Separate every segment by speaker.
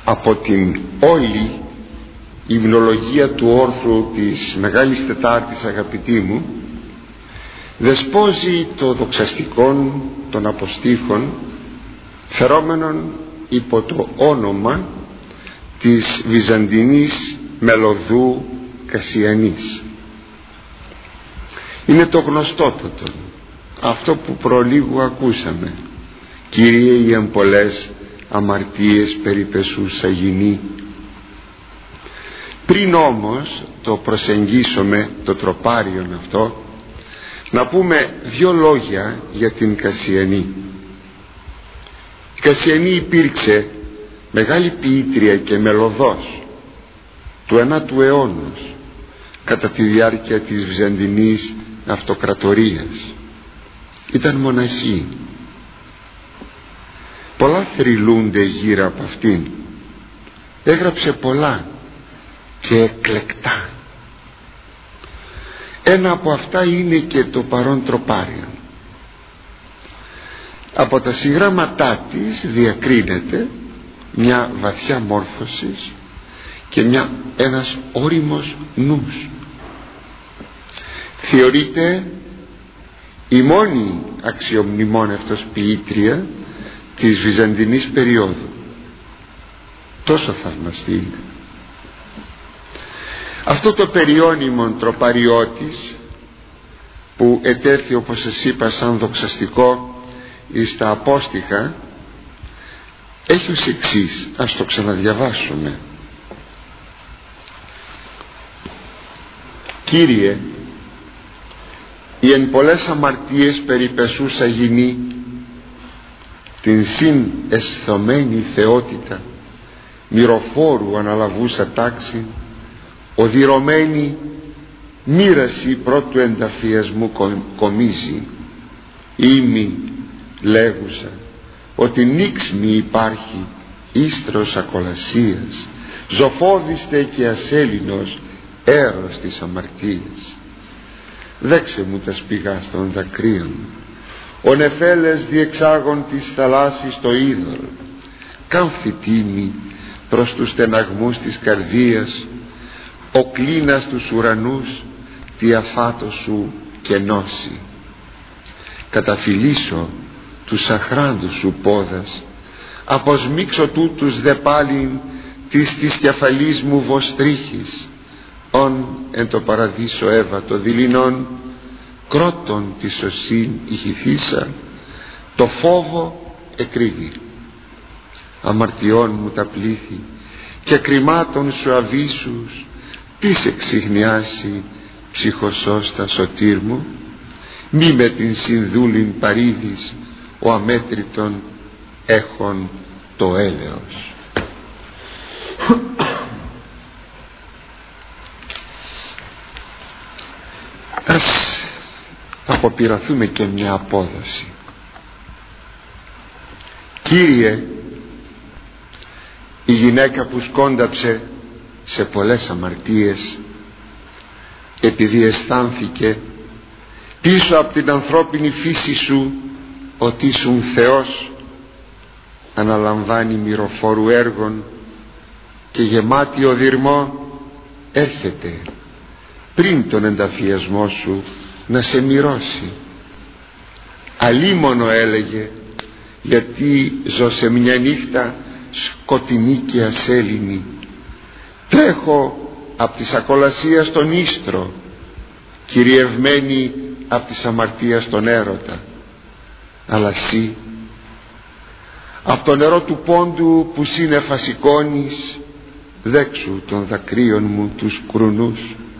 Speaker 1: από την όλη υμνολογία του όρθρου της Μεγάλης Τετάρτης, αγαπητοί μου, δεσπόζει το δοξαστικόν των αποστήχων, φερόμενον υπό το όνομα της Βυζαντινής μελωδού Κασιανής. Είναι το γνωστότατο, αυτό που προλίγου ακούσαμε: Κύριε, οι εμπολές αμαρτίες περιπεσούσα γινή. Πριν όμως το προσεγγίσουμε το τροπάριον αυτό, να πούμε δύο λόγια για την Κασιανή. Η Κασιανή υπήρξε μεγάλη ποιήτρια και μελωδός του 9ου αιώνα, κατά τη διάρκεια της Βυζαντινής αυτοκρατορίας. Ήταν μοναχή. Πολλά θρυλούνται γύρω από αυτήν. Έγραψε πολλά και εκλεκτά. Ένα από αυτά είναι και το παρόν τροπάριον. Από τα συγγράμματά της διακρίνεται μια βαθιά μόρφωση και ένας όριμος νους. Θεωρείται η μόνη αξιομνημόνευτος ποιήτρια της Βυζαντινής περίοδου. Τόσο θαυμαστή είναι. Αυτό το περιώνυμον τροπαριώτης, που ετέθη, όπως σας είπα, σαν δοξαστικό εις τα απόστιχα, έχει ως εξής. Ας το ξαναδιαβάσουμε. Κύριε, η εν πολλές αμαρτίες περιπεσούσα γινή, την συν εσθωμένη θεότητα, μυροφόρου αναλαβούσα τάξη, οδυρωμένη μοίραση πρώτου ενταφιασμού κομίζει. Ήμι λέγουσα ότι νίξ μη υπάρχει ίστρος ακολασίας, ζωφώδιστε και ασέλινος έρος της αμαρτίας. Δέξε μου τα σπηγά των δακρύων, ο νεφέλες διεξάγων της θαλάσσης το είδωρ, κάμφη τίμη προς τους στεναγμούς της καρδίας, ο κλίνας τους ουρανούς τι αφάτο σου κενώσει. Καταφυλίσω τους αχράντους σου πόδας, αποσμίξω τούτους δε πάλιν της κεφαλής μου βοστρίχης, ον εν το παραδείσο Εύα το δειλινόν, κρότον τη σωσήν ηχηθήσα, το φόβο εκρύβει. Αμαρτιών μου τα πλήθη και κρυμάτων σου αβύσους, τι σε ξυχνιάσει ψυχοσώστα σωτήρ μου, μη με την συνδούλην παρήδης ο αμέτρητον έχων το έλεος. Ας αποπειραθούμε και μια απόδοση. Κύριε, η γυναίκα που σκόνταψε σε πολλές αμαρτίες, επειδή αισθάνθηκε πίσω από την ανθρώπινη φύση σου ότι ήσουν Θεός, αναλαμβάνει μυροφόρου έργων και γεμάτη οδυρμό έρχεται πριν τον ενταφιασμό σου να σε μυρώσει. Αλίμονο, έλεγε, γιατί ζω σε μια νύχτα σκοτεινή και ασέλινη, τρέχω απ' της ακολασίας τον ίστρο, κυριευμένη απ' της αμαρτίας τον έρωτα, αλλά σύ απ' το νερό του πόντου που σύννεφα σηκώνεις, δέξου των δακρύων μου τους κρουνούς,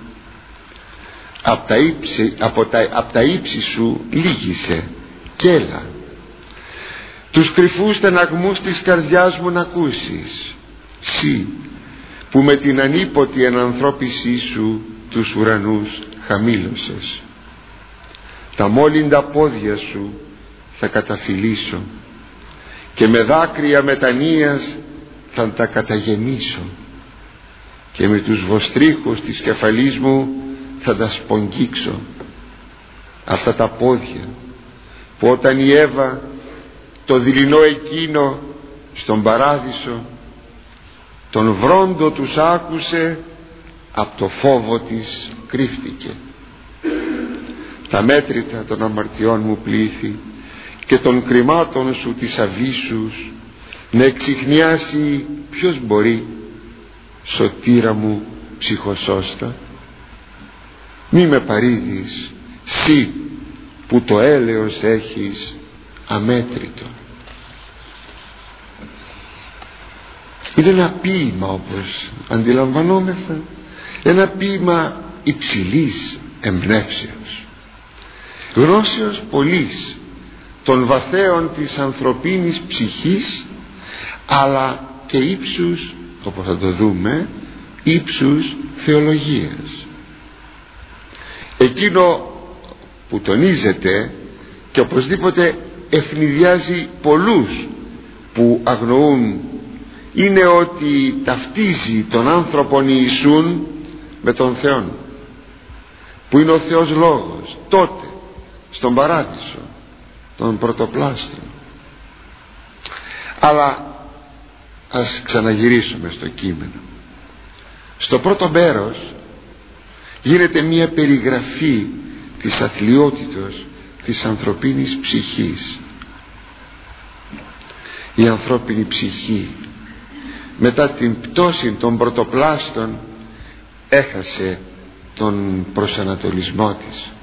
Speaker 1: απ' τα ύψη σου λύγησε κι έλα, τους κρυφούς στεναγμούς της καρδιάς μου να ακούσεις, σύ που με την ανίποτη ενανθρώπισή σου τους ουρανούς χαμήλωσες. Τα μόλυντα πόδια σου θα καταφυλίσω και με δάκρυα μετανοίας θα τα καταγεμίσω και με τους βοστρίχους της κεφαλής μου θα τα σπογγίξω. Αυτά τα πόδια που όταν η Εύα το δειλινό εκείνο στον παράδεισο τον βρόντο τους άκουσε, απ' το φόβο της κρύφτηκε. Τα μέτρητα των αμαρτιών μου πλήθη και των κρυμάτων σου της αβύσσους να εξιχνιάσει ποιος μπορεί, σωτήρα μου ψυχοσώστα. Μη με παρήδεις, σύ που το έλεος έχεις αμέτρητο. Είναι ένα ποίημα, όπως αντιλαμβανόμεθα, ένα ποίημα υψηλής εμπνεύσεως, γνώσεως πολλής των βαθέων της ανθρωπίνης ψυχής, αλλά και ύψους, όπως θα το δούμε, ύψους θεολογίας. Εκείνο που τονίζεται και οπωσδήποτε ευνηδιάζει πολλούς που αγνοούν είναι ότι ταυτίζει τον άνθρωπον Ιησούν με τον Θεόν, που είναι ο Θεός Λόγος τότε στον Παράδεισο, τον πρωτοπλάστων. Αλλά ας ξαναγυρίσουμε στο κείμενο. Στο πρώτο μέρος γίνεται μια περιγραφή της αθλιότητος της ανθρωπίνης ψυχής. Η ανθρώπινη ψυχή μετά την πτώση των πρωτοπλάστων έχασε τον προσανατολισμό της.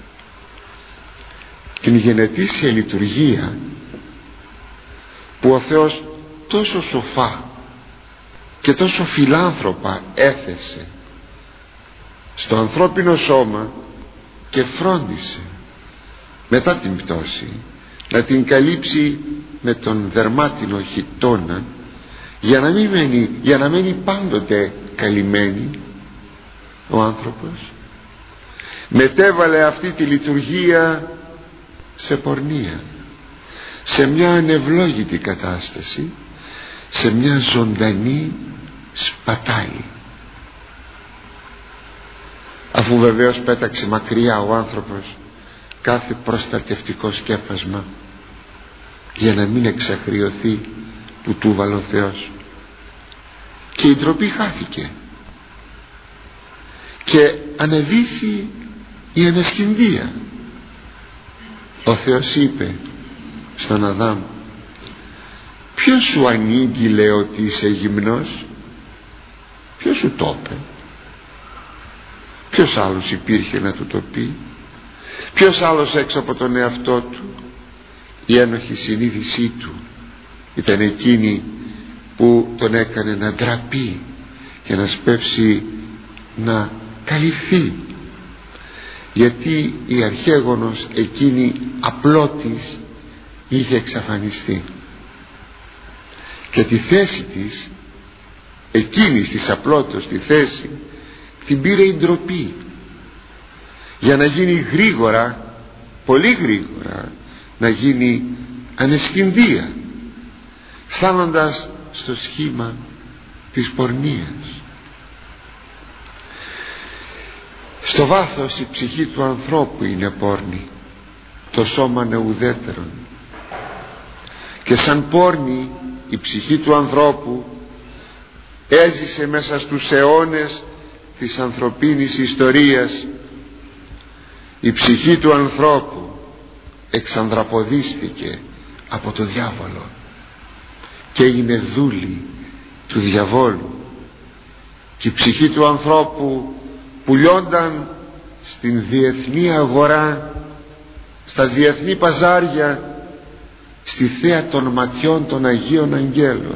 Speaker 1: Την γενετήσια λειτουργία που ο Θεός τόσο σοφά και τόσο φιλάνθρωπα έθεσε στο ανθρώπινο σώμα και φρόντισε μετά την πτώση να την καλύψει με τον δερμάτινο χιτώνα για να μένει πάντοτε καλυμμένη, ο άνθρωπος μετέβαλε αυτή τη λειτουργία σε πορνεία, σε μια ανευλόγητη κατάσταση, σε μια ζωντανή σπατάλη. Αφού βεβαίως πέταξε μακριά ο άνθρωπος κάθε προστατευτικό σκέπασμα για να μην εξακριωθεί που του βάλε ο Θεός, και η ντροπή χάθηκε και ανεδύθη η ανασκηνδία. Ο Θεός είπε στον Αδάμ, ποιος σου ανήγγειλε ότι είσαι γυμνός? Ποιος σου το είπε? Ποιος άλλος υπήρχε να του το πει? Ποιος άλλος έξω από τον εαυτό του? Η ένοχη συνείδησή του ήταν εκείνη που τον έκανε να ντραπεί και να σπεύσει να καλυφθεί, γιατί η αρχαίγονος εκείνη απλότης είχε εξαφανιστεί και τη θέση της, εκείνης της απλότητος τη θέση, την πήρε η ντροπή, για να γίνει γρήγορα, πολύ γρήγορα, να γίνει ανεσκηνδία, φτάνοντας στο σχήμα της πορνείας. Στο βάθος η ψυχή του ανθρώπου είναι πόρνη, το σώμα ουδέτερον, και σαν πόρνη η ψυχή του ανθρώπου έζησε μέσα στους αιώνες της ανθρωπίνης ιστορίας. Η ψυχή του ανθρώπου εξανδραποδίστηκε από το διάβολο και έγινε δούλη του διαβόλου, και η ψυχή του ανθρώπου πουλιόνταν στην διεθνή αγορά, στα διεθνή παζάρια, στη θέα των ματιών των Αγίων Αγγέλων.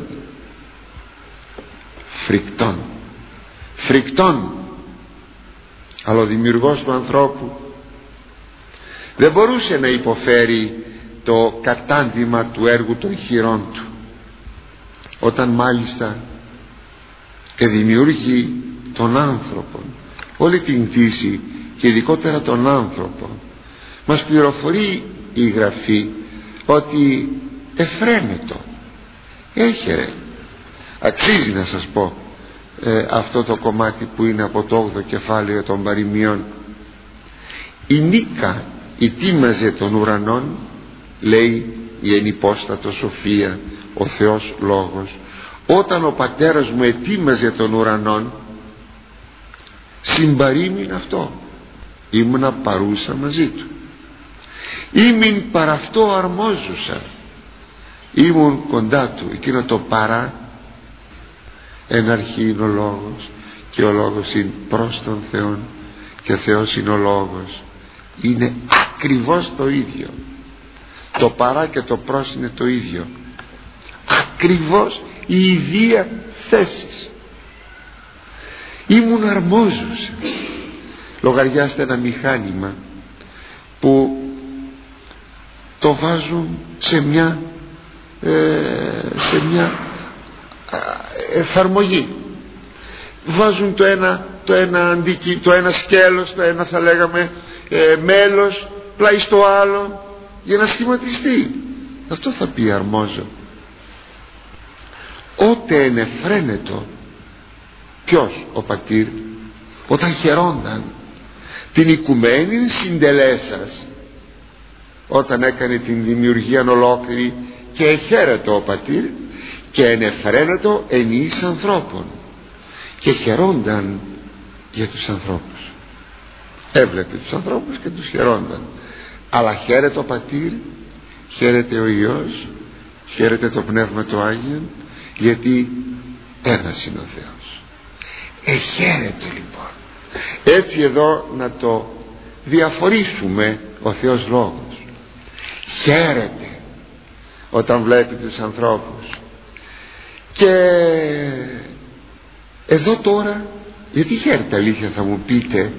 Speaker 1: Φρικτών, αλλά ο δημιουργός του ανθρώπου δεν μπορούσε να υποφέρει το κατάντημα του έργου των χειρών του, όταν μάλιστα δημιούργει τον άνθρωπο, όλη την κτήση και ειδικότερα τον άνθρωπο. Μας πληροφορεί η Γραφή ότι εφραίνετο, έχερε, αξίζει να σας πω αυτό το κομμάτι που είναι από το 8ο κεφάλαιο των παροιμιών. Η νίκα ετοίμαζε των ουρανών, λέει η ενυπόστατο σοφία, ο Θεός Λόγος, όταν ο πατέρας μου ετοίμαζε τον ουρανόν, συμπαρήμην αυτό, ήμουνα παρούσα μαζί του. Ήμην παρ' αυτό αρμόζουσα, ήμουν κοντά του. Εκείνο το παρά, εν αρχή είναι ο Λόγος και ο Λόγος είναι προς τον Θεόν και ο Θεός είναι ο Λόγος. Είναι ακριβώς το ίδιο. Το παρά και το προς είναι το ίδιο, ακριβώς η ίδια θέση. Ήμουν αρμόζουσα. Λογαριάστε ένα μηχάνημα που το βάζουν σε μια εφαρμογή. Βάζουν το ένα σκέλος, το ένα θα λέγαμε μέλος πλάι στο άλλο για να σχηματιστεί. Αυτό θα πει αρμόζω. Ότε ενεφραίνετο, ποιος? Ο πατήρ, όταν χαιρόνταν την οικουμένη συντελέσας, όταν έκανε την δημιουργία ολόκληρη και εχαίρετο ο πατήρ και ενεφραίνετο εν εις ανθρώπων, και χαιρόνταν για τους ανθρώπους. Έβλεπε τους ανθρώπους και τους χαιρόνταν. Αλλά χαίρεται ο πατήρ, χαίρεται ο Υιός, χαίρεται το Πνεύμα το Άγιο, γιατί ένας είναι ο Θεός. Χαίρεται λοιπόν. Έτσι εδώ να το διαφορήσουμε, ο Θεός Λόγος χαίρεται όταν βλέπει τους ανθρώπους. Και εδώ τώρα, γιατί χαίρεται αλήθεια θα μου πείτε?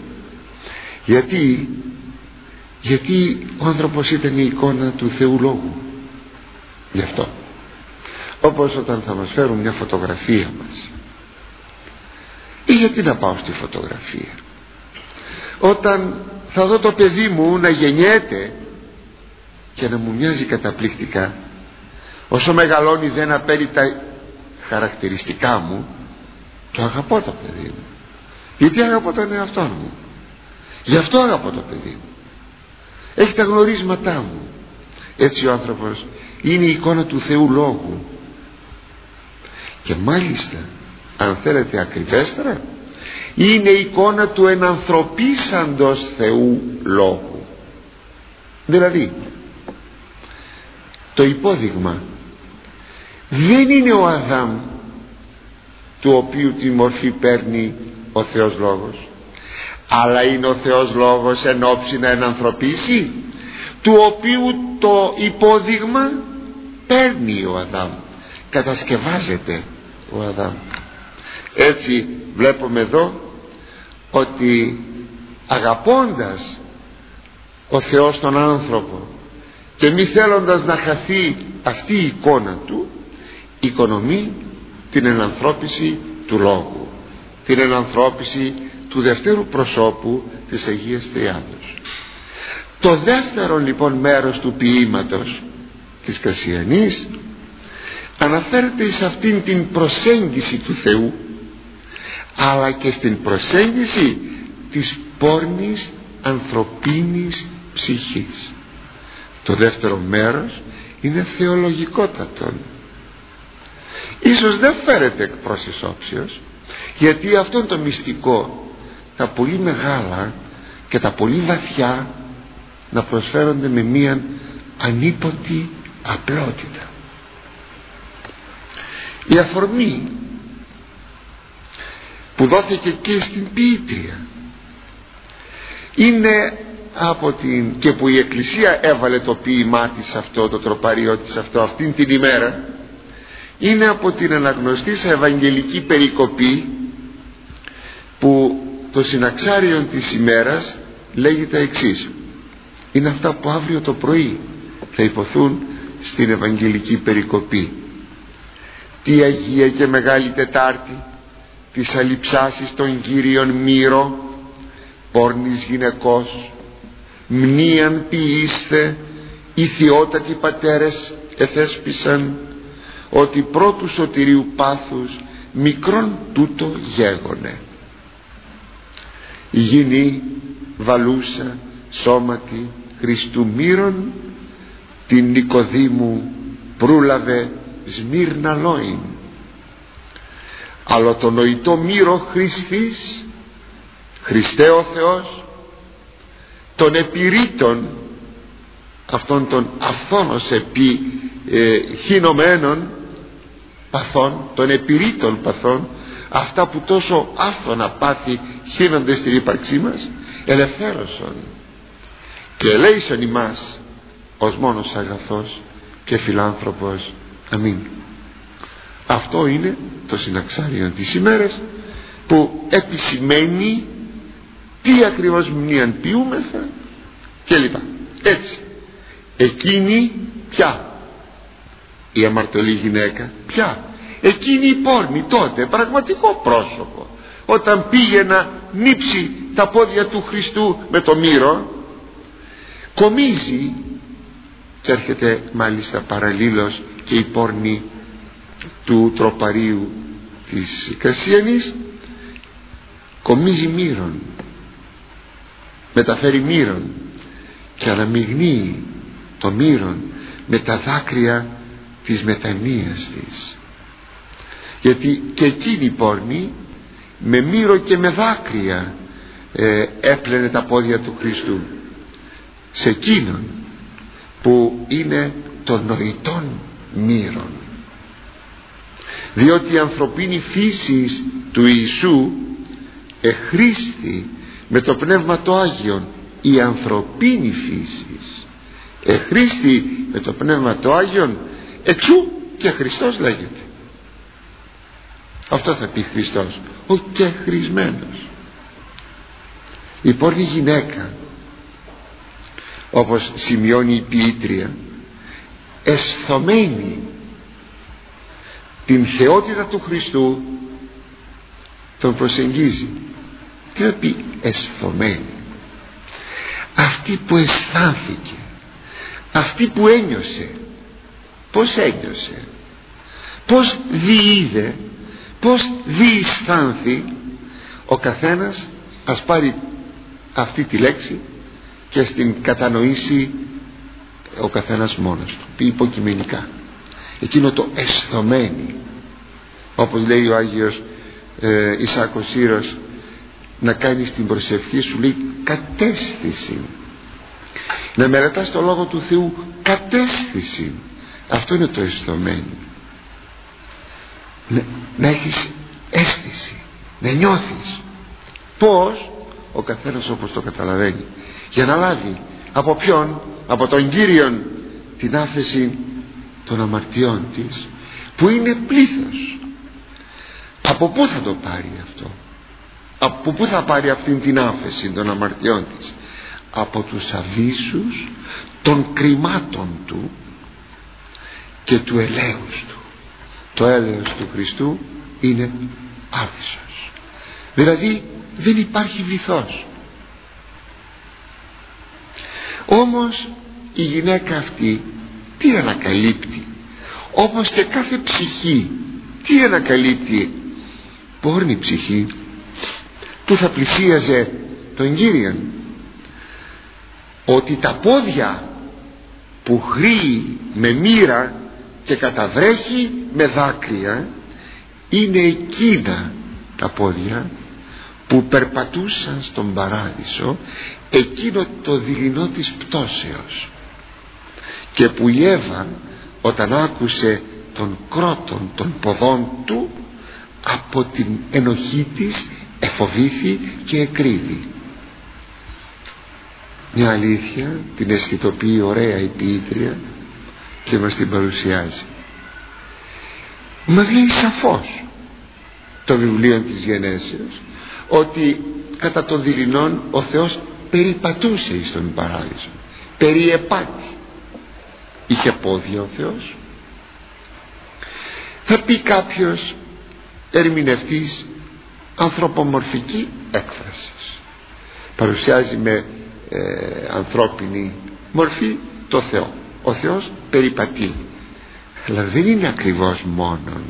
Speaker 1: Γιατί ο άνθρωπος ήταν η εικόνα του Θεού Λόγου. Γι' αυτό, όπως όταν θα μας φέρουν μια φωτογραφία μας, ή γιατί να πάω στη φωτογραφία? Όταν θα δω το παιδί μου να γεννιέται και να μου μοιάζει καταπληκτικά, όσο μεγαλώνει δεν απέρει τα χαρακτηριστικά μου, το αγαπώ το παιδί μου, γιατί αγαπώ τον εαυτό μου. Γι' αυτό αγαπώ το παιδί μου. Έχει τα γνωρίσματά μου. Έτσι ο άνθρωπος είναι η εικόνα του Θεού Λόγου. Και μάλιστα, αν θέλετε ακριβέστερα, είναι η εικόνα του ενανθρωπίσαντος Θεού Λόγου. Δηλαδή, το υπόδειγμα δεν είναι ο Αδάμ, του οποίου τη μορφή παίρνει ο Θεός Λόγος, αλλά είναι ο Θεός Λόγος εν όψη να ενανθρωπίσει, του οποίου το υπόδειγμα παίρνει ο Αδάμ, κατασκευάζεται ο Αδάμ. Έτσι βλέπουμε εδώ ότι αγαπώντας ο Θεός τον άνθρωπο και μη θέλοντας να χαθεί αυτή η εικόνα του, οικονομεί την ενανθρώπιση του Λόγου, την ενανθρώπιση του δευτέρου προσώπου της Αγίας Τριάδος. Το δεύτερο λοιπόν μέρος του ποίηματος της Κασιανής αναφέρεται σε αυτήν την προσέγγιση του Θεού, αλλά και στην προσέγγιση της πόρνης ανθρωπίνης ψυχής. Το δεύτερο μέρος είναι θεολογικότατο. Ίσως δεν φέρεται εκ πρώτης όψεως, γιατί αυτό το μυστικό, τα πολύ μεγάλα και τα πολύ βαθιά, να προσφέρονται με μία ανίποτη απλότητα. Η αφορμή που δόθηκε και στην ποιήτρια είναι από την, και που η Εκκλησία έβαλε το ποίημά της αυτό, το τροπαριό της αυτό αυτήν την ημέρα, είναι από την αναγνωστήσα Ευαγγελική περικοπή, που το συναξάριον της ημέρας λέγει τα εξής. Είναι αυτά που αύριο το πρωί θα υποθούν στην Ευαγγελική περικοπή. Τι Αγία και Μεγάλη Τετάρτη της αλειψάσης των Κύριων Μύρο, πόρνης γυναικός, μνήαν ποιήστε, οι θειότατοι πατέρες εθέσπισαν, ότι πρώτου σωτηρίου πάθους μικρόν τούτο γέγονε. Η γυνή βαλούσα σώματι Χριστού μύρων, την Νικοδήμου προύλαβε Σμύρνα Λόιν. αλλά το νοητό μύρο Χριστής, Χριστέ ο Θεός, των επιρρήτων, αυτών των αυθόνως χυνομένων παθών, των επιρρήτων παθών, αυτά που τόσο άφθονα πάθη χύνονται στην ύπαρξή μας, ελευθέρωσον και ελέησον ημάς ως μόνος αγαθός και φιλάνθρωπος. Αμήν. Αυτό είναι το συναξάριον της ημέρας, που επισημαίνει τι ακριβώς μνήαν ποιούμεθα και λοιπά. Έτσι, εκείνη πια η αμαρτωλή γυναίκα, πια εκείνη η πόρνη τότε, πραγματικό πρόσωπο, όταν πήγε να νύψει τα πόδια του Χριστού με το μύρο, κομίζει, και έρχεται μάλιστα παραλλήλως και η πόρνη του τροπαρίου της Κασιανής, κομίζει μύρον, μεταφέρει μύρον και αναμειγνύει το μύρον με τα δάκρυα της μετανοίας της, γιατί και εκείνη η πόρνη με μύρο και με δάκρυα έπλαινε τα πόδια του Χριστού, σε εκείνον που είναι των νοητών μύρων, διότι η ανθρωπίνη φύση του Ιησού εχρήστη με το Πνεύμα το Άγιον, η ανθρωπίνη φύση εχρήστη με το Πνεύμα το Άγιον, εξού και Χριστός λέγεται. Αυτό θα πει Χριστός, ο και χρησμένος. Η πόρνη γυναίκα, όπως σημειώνει η ποιήτρια, αισθωμένη την θεότητα του Χριστού, τον προσεγγίζει. Τι θα πει αισθωμένη? Αυτή που αισθάνθηκε, αυτή που ένιωσε. Πώς ένιωσε, πώς διείδε, πώς διαισθάνθη? Ο καθένας ας πάρει αυτή τη λέξη και στην κατανοήσει ο καθένας μόνος του, πει υποκειμενικά. Εκείνο το αισθωμένη, όπως λέει ο Άγιος Ισάκος Σύρος, να κάνεις την προσευχή σου, λέει κατέσθηση, να μελετάς το Λόγο του Θεού κατέσθηση. Αυτό είναι το αισθωμένη. Να έχεις αίσθηση, να νιώθεις. Πώς? Ο καθένας όπως το καταλαβαίνει, για να λάβει από ποιον? Από τον Κύριον την άφεση των αμαρτιών της, που είναι πλήθος. Από πού θα το πάρει αυτό? Από πού θα πάρει αυτήν την άφεση των αμαρτιών της? Από τους αβύσσους των κρυμάτων του και του ελέους του. Το έλεος του Χριστού είναι άβυσσος, δηλαδή δεν υπάρχει βυθός. Όμως η γυναίκα αυτή τι ανακαλύπτει? Όπως και κάθε ψυχή, τι ανακαλύπτει? Πόρνη ψυχή που θα πλησίαζε τον Κύριον, ότι τα πόδια που χρύει με μοίρα και καταβρέχει με δάκρυα είναι εκείνα τα πόδια που περπατούσαν στον παράδεισο, εκείνο το δειλινό της πτώσεως, και που η Εύα όταν άκουσε τον κρότον των ποδών του, από την ενοχή της εφοβήθη και εκρύβει. Μια αλήθεια την αισθητοποιεί ωραία η ποιήτρια και μας την παρουσιάζει. Μας λέει σαφώς το βιβλίο της Γενέσεως ότι κατά των δειλινών ο Θεός περιπατούσε εις τον παράδεισο, περιεπάτη. Είχε πόδια ο Θεός? Θα πει κάποιος ερμηνευτής, ανθρωπομορφική έκφραση, παρουσιάζει με ανθρώπινη μορφή το Θεό. Ο Θεός περιπατεί, αλλά δεν είναι ακριβώς μόνον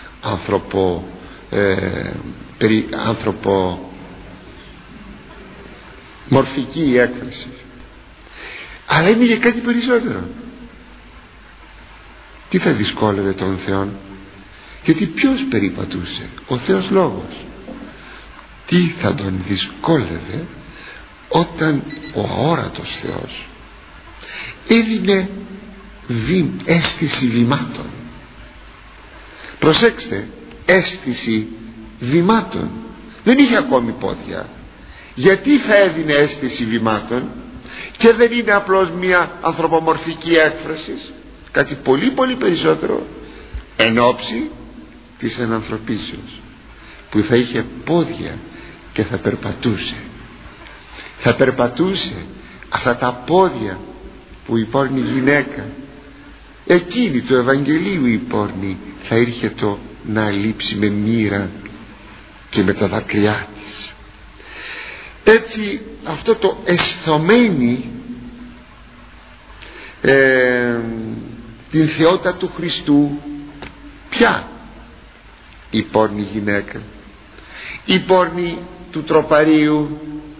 Speaker 1: ανθρωπομορφική η έκφραση, αλλά είναι για κάτι περισσότερο. Τι θα δυσκόλευε τον Θεό? Γιατί ποιος περίπατούσε? Ο Θεός Λόγος. Τι θα τον δυσκόλευε όταν ο αόρατος Θεός έδινε αίσθηση βημάτων? Προσέξτε, αίσθηση βημάτων. Δεν είχε ακόμη πόδια. Γιατί θα έδινε αίσθηση βημάτων? Και δεν είναι απλώς μια ανθρωπομορφική έκφραση, κάτι πολύ πολύ περισσότερο, εν ώψη της ενανθρωπίσεως, που θα είχε πόδια και θα περπατούσε. Θα περπατούσε αυτά τα πόδια που η πόρνη γυναίκα, εκείνη του Ευαγγελίου η πόρνη, θα έρχεται να λείψει με μοίρα και με τα δάκρυά της. Έτσι αυτό το αισθωμένη την θεότητα του Χριστού, ποια? Η πόρνη γυναίκα, η πόρνη του τροπαρίου.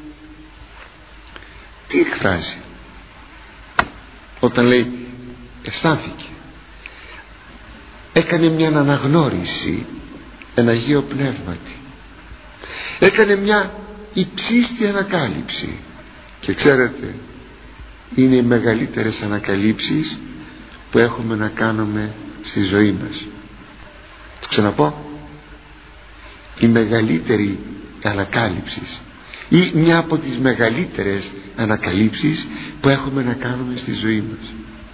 Speaker 1: Τι εκφράζει όταν λέει αισθάνθηκε? Έκανε μια αναγνώριση εν Αγίο Πνεύματι, έκανε μια υψίστη ανακάλυψη. Και ξέρετε, είναι οι μεγαλύτερες ανακαλύψεις που έχουμε να κάνουμε στη ζωή μας. Το ξαναπώ, η μεγαλύτερη ανακάλυψη ή μια από τις μεγαλύτερες ανακαλύψεις που έχουμε να κάνουμε στη ζωή μας.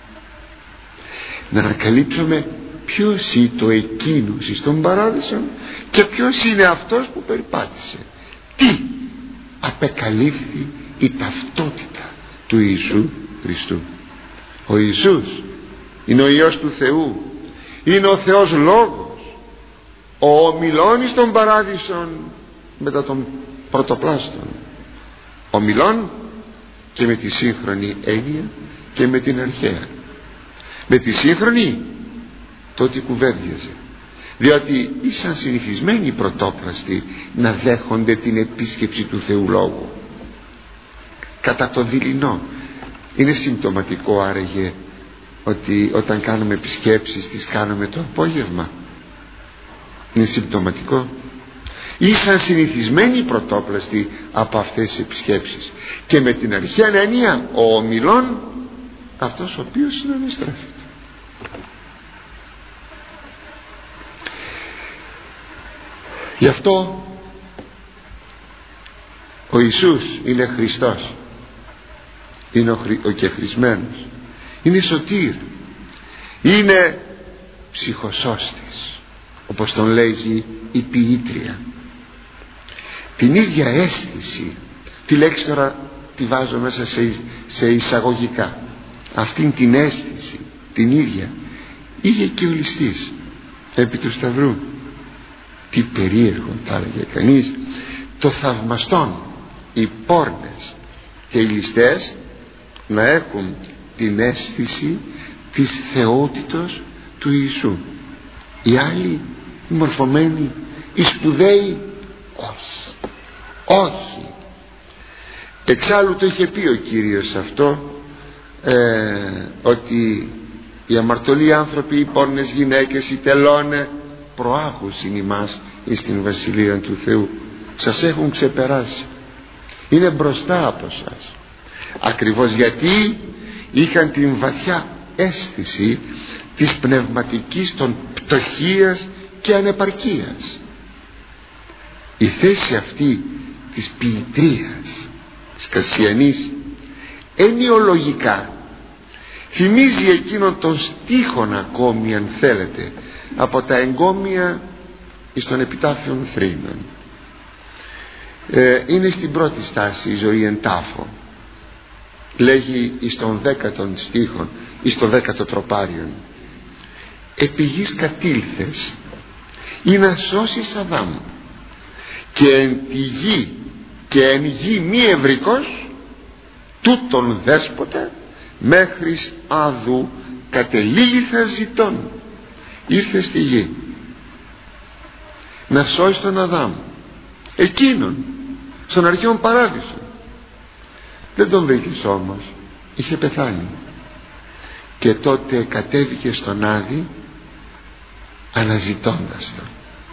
Speaker 1: Να ανακαλύψουμε ποιος είναι το εκείνος στον παράδεισο και ποιος είναι αυτός που περπάτησε. Τι απεκαλύφθη η ταυτότητα του Ιησού Χριστού. Ο Ιησούς είναι ο Υιός του Θεού, είναι ο Θεός Λόγος, ο ομιλών εις τον παράδεισον μετά των πρωτοπλάστων. Ομιλών και με τη σύγχρονη έννοια και με την αρχαία. Με τη σύγχρονη τότε κουβέντιαζε, διότι ήσαν συνηθισμένοι οι πρωτόπλαστοι να δέχονται την επίσκεψη του Θεού Λόγου κατά το δειλινό. Είναι συμπτωματικό άραγε ότι όταν κάνουμε επισκέψεις τις κάνουμε το απόγευμα? Είναι συμπτωματικό? Ήσαν συνηθισμένοι οι πρωτόπλαστοι από αυτές τις επισκέψεις, και με την αρχαία έννοια ο ομιλών αυτός ο οποίος συναναστρέφεται. Γι' αυτό ο Ιησούς είναι Χριστός, είναι ο κεχρισμένος, είναι σωτήρ, είναι ψυχοσώστης, όπως τον λέει η ποιήτρια. Την ίδια αίσθηση, τη λέξη τώρα τη βάζω μέσα σε εισαγωγικά, αυτήν την αίσθηση την ίδια είχε και ο ληστής επί του Σταυρού. Τι περίεργο, θα έλεγε κανείς, το θαυμαστόν οι πόρνες και οι ληστές να έχουν την αίσθηση της θεότητος του Ιησού. Οι άλλοι, οι μορφωμένοι, οι σπουδαίοι, όχι, όχι. Εξάλλου το είχε πει ο Κύριος αυτό, ότι οι αμαρτωλοί άνθρωποι, οι πόρνες γυναίκες, οι τελώνε προάγους είναι ημάς εις την Βασιλεία του Θεού. Σας έχουν ξεπεράσει, είναι μπροστά από σας, ακριβώς γιατί είχαν την βαθιά αίσθηση της πνευματικής των πτωχίας και ανεπαρκίας. Η θέση αυτή της ποιητρίας, της Κασιανής, ενιολογικά θυμίζει εκείνον των στίχων ακόμη, αν θέλετε, από τα εγκόμια εις των επιτάφιων θρήνων. Είναι στην πρώτη στάση η ζωή εν τάφο. Λέγει εις των 10ον στίχων, εις το 10ο τροπάριον, επί γης κατήλθες ή να σώσεις Αδάμ, και εν τη γη και εν γη μη ευρικός, τούτον δέσποτα μέχρις άδου κατελήληθα ζητών. Ήρθε στη γη να σώσει τον Αδάμ, εκείνον στον αρχαίον παράδεισο. Δεν τον βρήκες όμως, είχε πεθάνει, και τότε κατέβηκε στον Άδη αναζητώντας τον.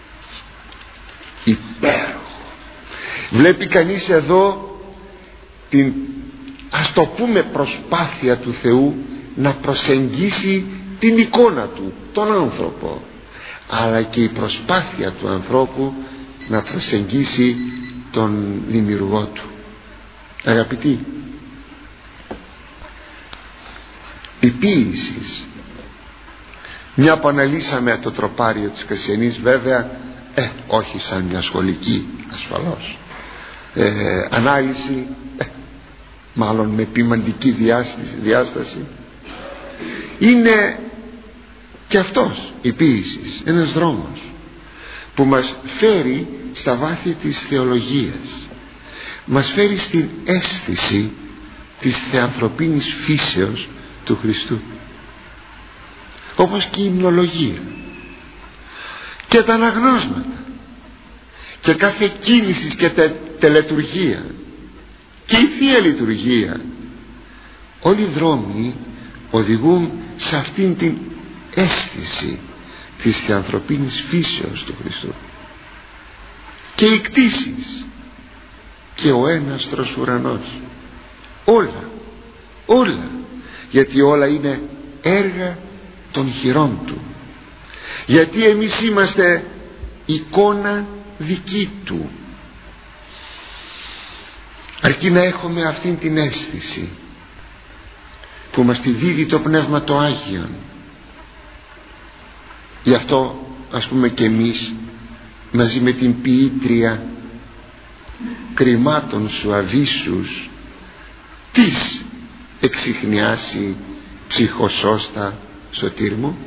Speaker 1: Υπέροχο. Βλέπει κανείς εδώ την, ας το πούμε, προσπάθεια του Θεού να προσεγγίσει την εικόνα του, τον άνθρωπο, αλλά και η προσπάθεια του ανθρώπου να προσεγγίσει τον δημιουργό του. Αγαπητοί, η ποίηση, μια που αναλύσαμε το τροπάριο της Κασιανής, βέβαια όχι σαν μια σχολική ασφαλώς ανάλυση, μάλλον με ποιμαντική διάσταση, είναι και αυτός η ποίηση ένας δρόμος που μας φέρει στα βάθη της θεολογίας, μας φέρει στην αίσθηση της θεανθρωπίνης φύσεως του Χριστού, όπως και η υμνολογία και τα αναγνώσματα και κάθε κίνηση και τελετουργία και η Θεία Λειτουργία. Όλοι οι δρόμοι οδηγούν σε αυτήν την αίσθηση της θεανθρωπίνης φύσεως του Χριστού. Και οι κτήσεις και ο έναστρος ουρανός, όλα, γιατί όλα είναι έργα των χειρών του, γιατί εμείς είμαστε εικόνα δική του. Αρκεί να έχουμε αυτήν την αίσθηση που μας τη δίδει το Πνεύμα το Άγιον. Γι' αυτό ας πούμε και εμείς μαζί με την ποιήτρια κρυμάτων σου αβίσσους της εξιχνιάσει ψυχοσώστα σωτήρ μου.